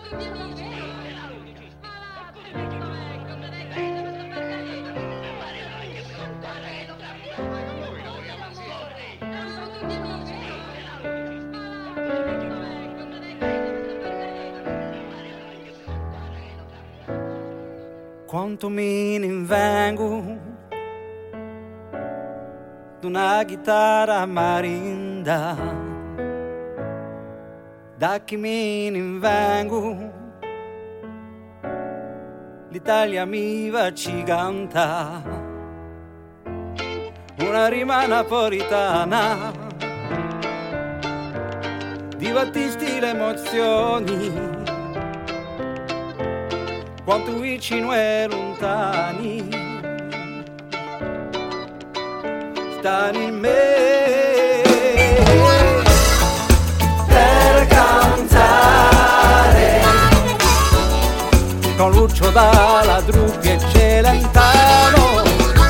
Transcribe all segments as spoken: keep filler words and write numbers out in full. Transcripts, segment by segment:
Quanto me ne invengo d'una chitarra marinda, da chi me ne invengo l'Italia mi va ci canta una rima napolitana di battisti le emozioni. Quanto vicino e lontani stanno in me per cantare con Lucio Dalla, Drupi e Celentano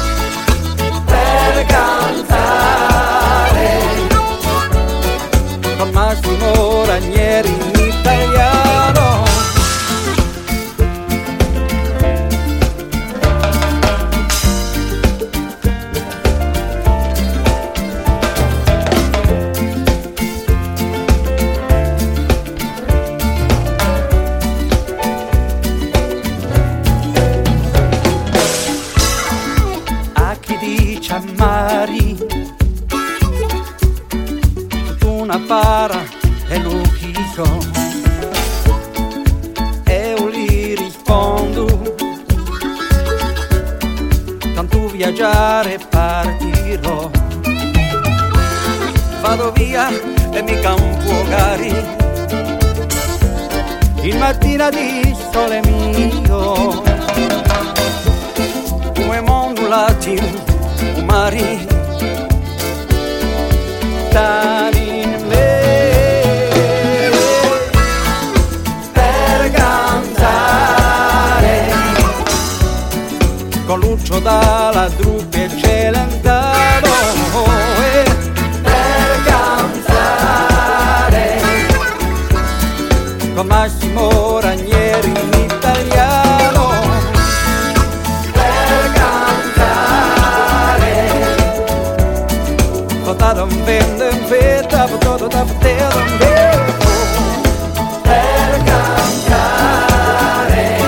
per cantare con Massimo Ranieri in italiano. Mari, una para e lo chiedo e io gli rispondo, tanto viaggiare partirò, vado via e mi campo cari, in mattina di sole mio, come mondo latino mari stanno in me per cantare con Lucio Dalla, Drupi e Celentano per cantare con Massimo Ranieri in italiano. Da un vento in fetta, tutto da poter per cantare.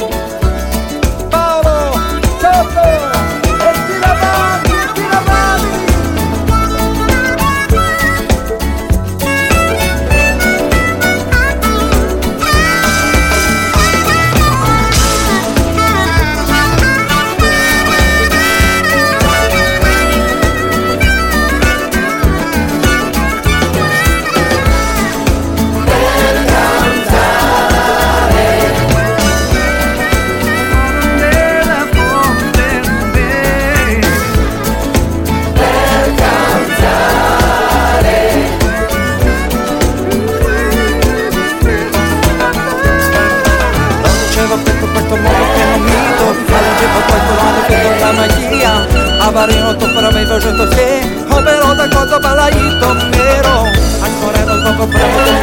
Paolo, Toto, e tira avanti, e tira avanti. Avarino tu per me facendo se, oh però da cosa balaito nero, ancora non so per